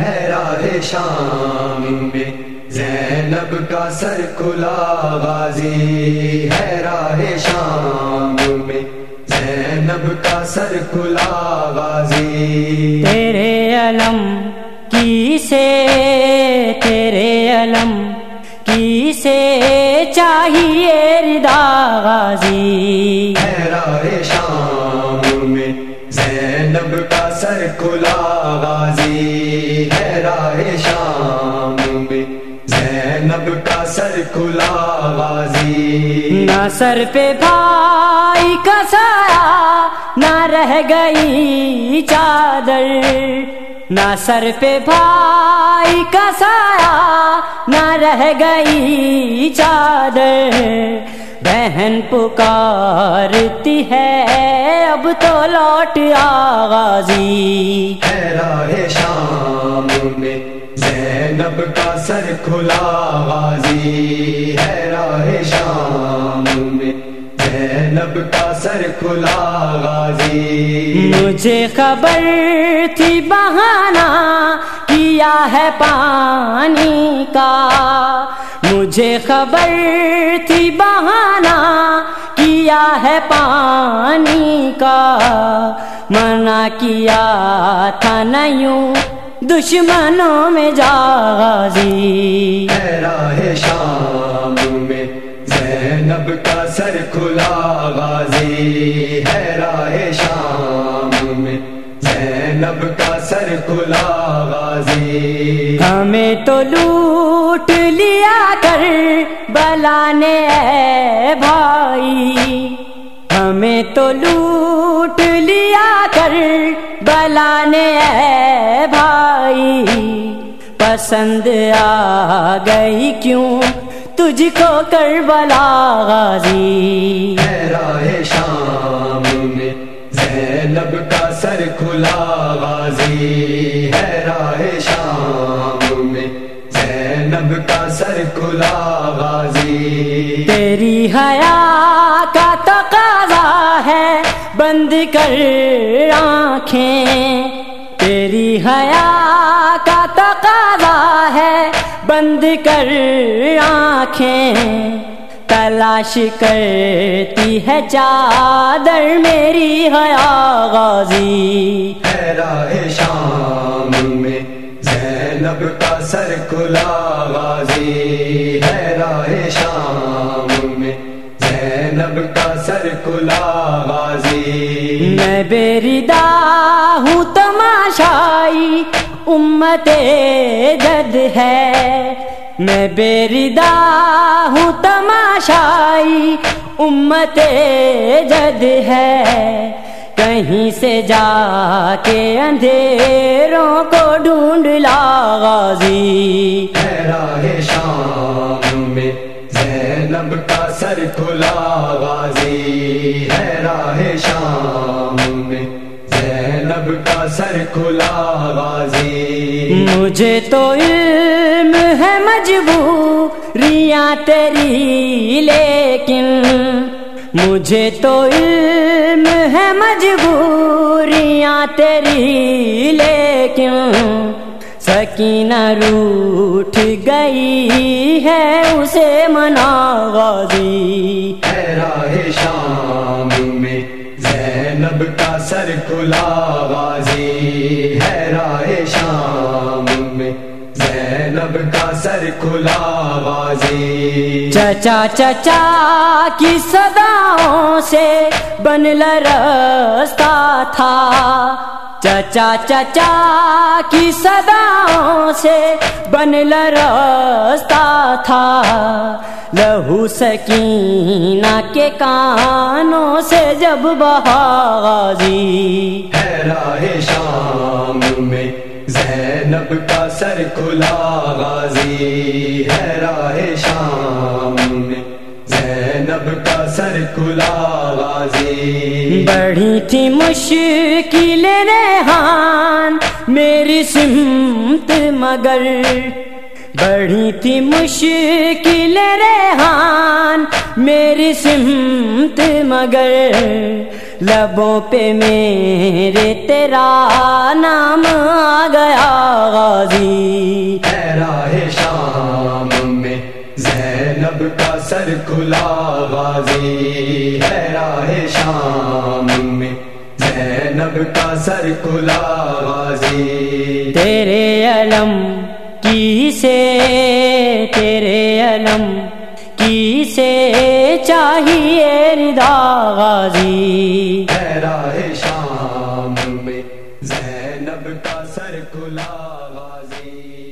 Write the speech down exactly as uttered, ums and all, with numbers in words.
ہے راہ شام میں زینب کا سر کھلا غازی ہے راہ شام میں زینب کا سر کھلا غازی تیرے علم کی سے تیرے علم کی سے چاہیے ردا غازی ہے راہ شام میں زینب کا سر کھلا غازی ہے راہ شام میں زینب کا سر کھلا غازی نہ سر پہ بھائی کا سایہ نہ رہ گئی چادر نہ سر پہ بھائی کا سایہ نہ رہ گئی چادر بہن پکارتی ہے اب تو لوٹ آ غازی ہے راہ شام میں زینب کا سر کھلا غازی ہے راہ شام میں زینب کا سر کھلا غازی مجھے خبر تھی بہانہ کیا ہے پانی کا مجھے خبر تھی بہانہ کیا ہے پانی کا منع کیا تھا نہ یوں دشمنوں میں جا غازی ہے راہ شام میں زینب کا سر کھلا غازی ہے راہ شام میں زینب کا سر کھلا غازی ہمیں تو لوٹ لیا کر بلا نے اے بھائی ہمیں تو لوٹ لیا کر بلا نے اے بھائی پسند آ گئی کیوں تجھ کو کربلا غازی ہے راہ شام میں زینب کا سر کھلا غازی ہے راہ شام میں زینب کا سر کھلا غازی تیری حیا کا تقاضا ہے بند کر آنکھیں تیری حیا کا تقاضا ہے بند کر آنکھیں تلاش کرتی ہے چادر میری حیا غازی ہے راہ شام میں زینب کا سر کھلا غازی ہے راہ شام میں زینب کا سر کھلا غازی میں بے ردا ہوں تماشائی امت جد ہے میں بے ردا ہوں تماشائی امت جد ہے کہیں سے جا کے اندھیروں کو ڈھونڈ لا غازی ہے راہ شام میں زینب کا سر کھلا غازی ہے راہ شام میں زینب کا سر کھلا غازی مجھے تو علم ہے مجبوریاں تیری لیکن مجھے تو علم ہے مجبوریاں تیری لیکن سکینہ روٹھ گئی ہے اسے منا غازی ہے راہ شام میں زینب کا سر کھلا غازی ہے راہ شام میں زینب کا سر کھلا غازی چچا چچا کی صداؤں سے بن لرزتا تھا چچا چچا کی صداؤں سے بن لرزتا تھا لہو سکینہ کے کانوں سے جب بہا غازی ہے راہ شام میں زینب کا سر کھلا غازی ہے راہ شام میں زینب کا سر کھلا غازی بڑھی تھی مشکل ریحان میری سمت مگر بڑھی تھی مشکل ریحان میری سمت مگر لبوں پہ میرے تیرا نام آ گیا غازی، ہے راہ شام میں زینب کا سر کھلا غازی، ہے راہ شام میں زینب کا سر کھلا غازی، تیرے علم کی سے تیرے علم کی سے چاہیے ردا غازی، ہے راہ شام میں زینب کا سر کھلا غازی۔